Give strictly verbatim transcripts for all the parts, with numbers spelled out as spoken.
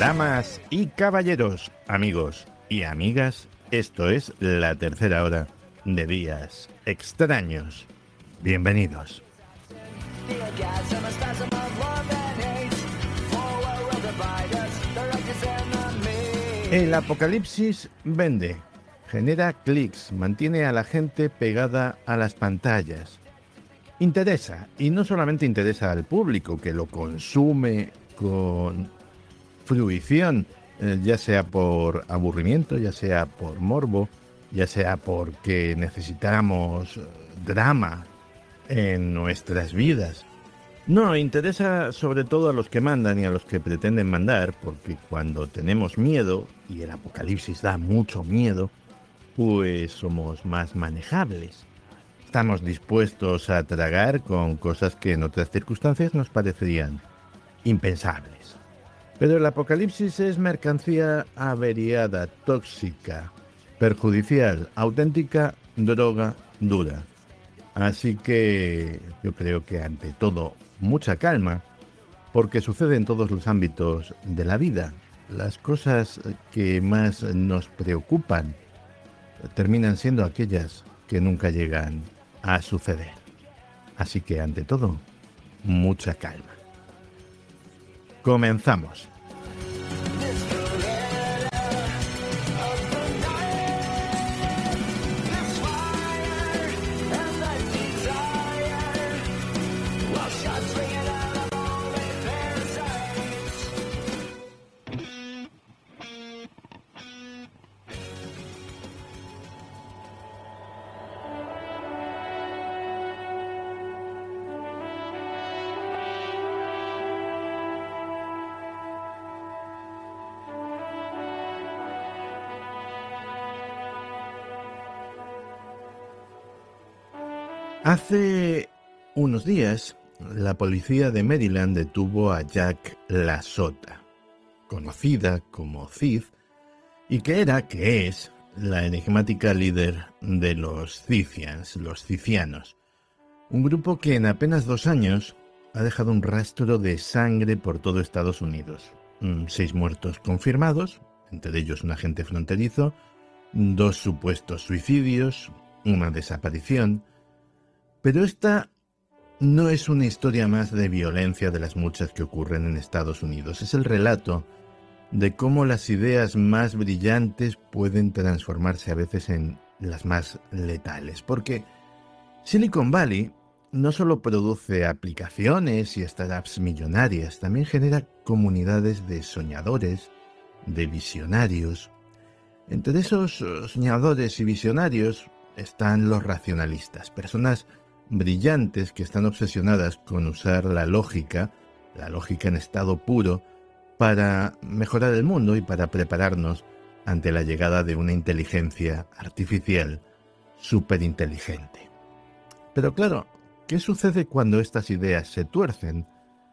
Damas y caballeros, amigos y amigas, esto es la tercera hora de Días Extraños. Bienvenidos. El apocalipsis vende, genera clics, mantiene a la gente pegada a las pantallas. Interesa, y no solamente interesa al público que lo consume con fruición, eh, ya sea por aburrimiento, ya sea por morbo, ya sea porque necesitamos drama en nuestras vidas. No, interesa sobre todo a los que mandan y a los que pretenden mandar, porque cuando tenemos miedo, y el apocalipsis da mucho miedo, pues somos más manejables. Estamos dispuestos a tragar con cosas que en otras circunstancias nos parecerían impensables. Pero el apocalipsis es mercancía averiada, tóxica, perjudicial, auténtica droga dura. Así que yo creo que ante todo mucha calma, porque sucede en todos los ámbitos de la vida. Las cosas que más nos preocupan terminan siendo aquellas que nunca llegan a suceder. Así que ante todo, mucha calma. Comenzamos. Hace unos días, la policía de Maryland detuvo a Jack LaSota, conocida como Thief, y que era, que es, la enigmática líder de los Scythians, los Scythianos, un grupo que en apenas dos años ha dejado un rastro de sangre por todo Estados Unidos. Seis muertos confirmados, entre ellos un agente fronterizo, dos supuestos suicidios, una desaparición. Pero esta no es una historia más de violencia de las muchas que ocurren en Estados Unidos. Es el relato de cómo las ideas más brillantes pueden transformarse a veces en las más letales. Porque Silicon Valley no solo produce aplicaciones y startups millonarias, también genera comunidades de soñadores, de visionarios. Entre esos soñadores y visionarios están los racionalistas, personas brillantes que están obsesionadas con usar la lógica, la lógica en estado puro, para mejorar el mundo y para prepararnos ante la llegada de una inteligencia artificial superinteligente. Pero claro, ¿qué sucede cuando estas ideas se tuercen?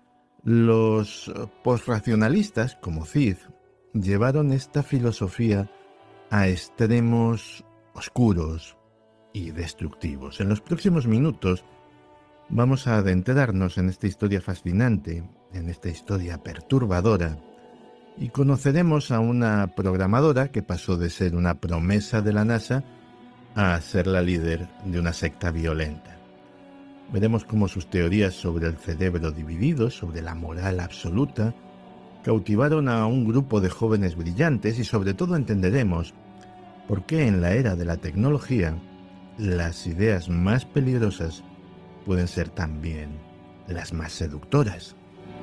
Los posracionalistas, como Cid, llevaron esta filosofía a extremos oscuros y destructivos. En los próximos minutos vamos a adentrarnos en esta historia fascinante, en esta historia perturbadora, y conoceremos a una programadora que pasó de ser una promesa de la NASA a ser la líder de una secta violenta. Veremos cómo sus teorías sobre el cerebro dividido, sobre la moral absoluta, cautivaron a un grupo de jóvenes brillantes y sobre todo entenderemos por qué en la era de la tecnología las ideas más peligrosas pueden ser también las más seductoras.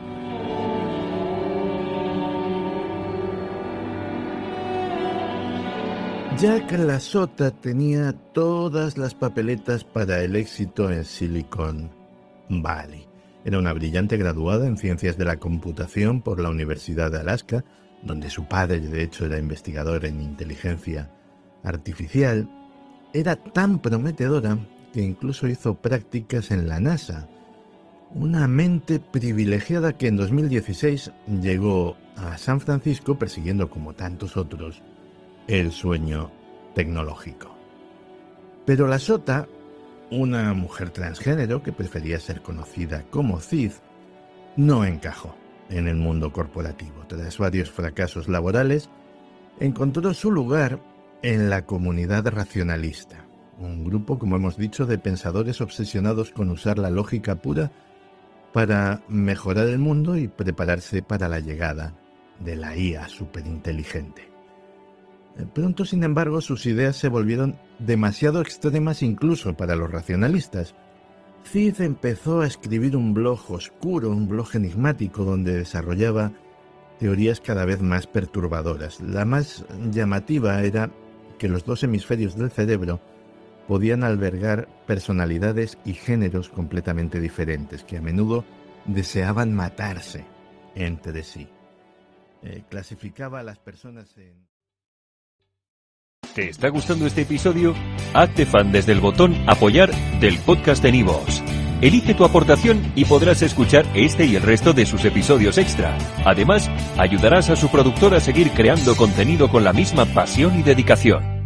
Jack LaSota tenía todas las papeletas para el éxito en Silicon Valley. Era una brillante graduada en Ciencias de la Computación por la Universidad de Alaska, donde su padre de hecho era investigador en inteligencia artificial. Era tan prometedora que incluso hizo prácticas en la NASA. Una mente privilegiada que en dos mil dieciséis llegó a San Francisco persiguiendo, como tantos otros, el sueño tecnológico. Pero LaSota, una mujer transgénero que prefería ser conocida como Cid, no encajó. en el mundo corporativo. Tras varios fracasos laborales, encontró su lugar en la comunidad racionalista, un grupo, como hemos dicho, de pensadores obsesionados con usar la lógica pura para mejorar el mundo y prepararse para la llegada de la I A superinteligente. Pronto, sin embargo, sus ideas se volvieron demasiado extremas incluso para los racionalistas. Cid empezó a escribir un blog oscuro, un blog enigmático, donde desarrollaba teorías cada vez más perturbadoras. La más llamativa era que los dos hemisferios del cerebro podían albergar personalidades y géneros completamente diferentes, que a menudo deseaban matarse entre sí. Eh, clasificaba a las personas en... ¿Te está gustando este episodio? Hazte fan desde el botón Apoyar del podcast de iVoox. Elige tu aportación y podrás escuchar este y el resto de sus episodios extra. Además, ayudarás a su productor a seguir creando contenido con la misma pasión y dedicación.